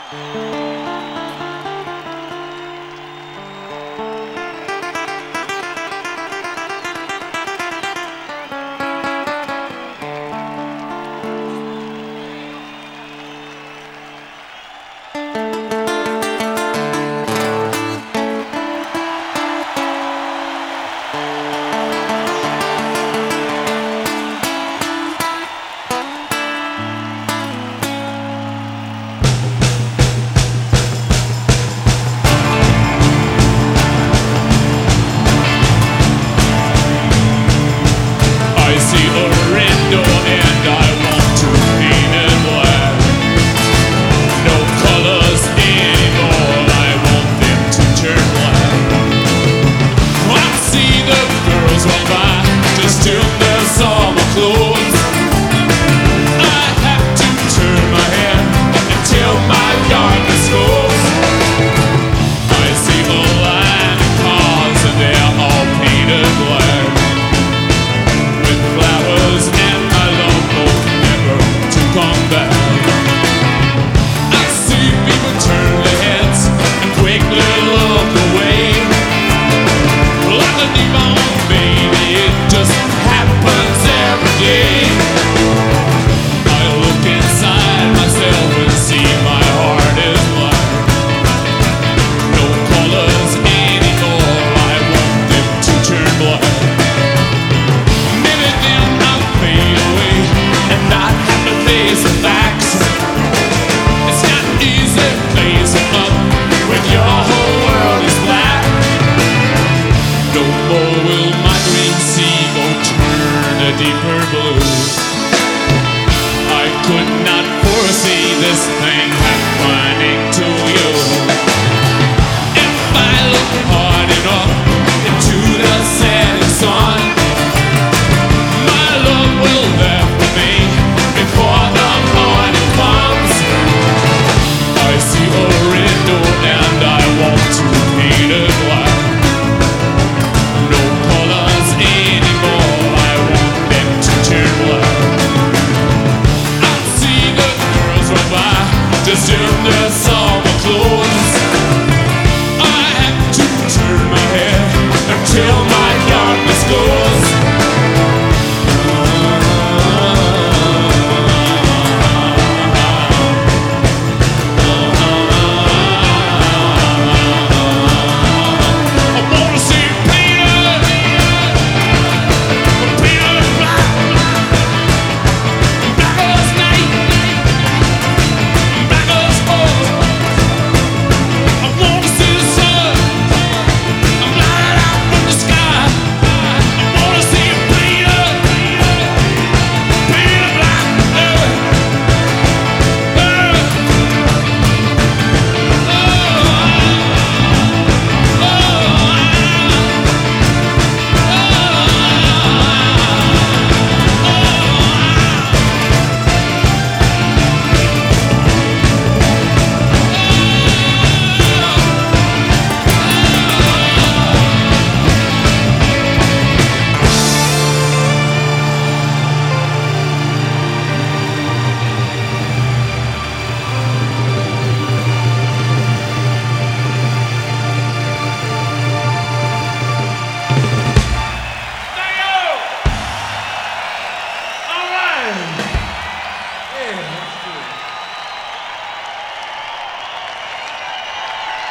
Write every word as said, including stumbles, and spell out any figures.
deeper blue. I could not foresee this thing happening to you. If I look hard enough into the setting sun, my love will there for me before the morning comes. I see a window and I want to paint it black. No colors anymore, I want them to turn black. I see the girls run by just in the sun.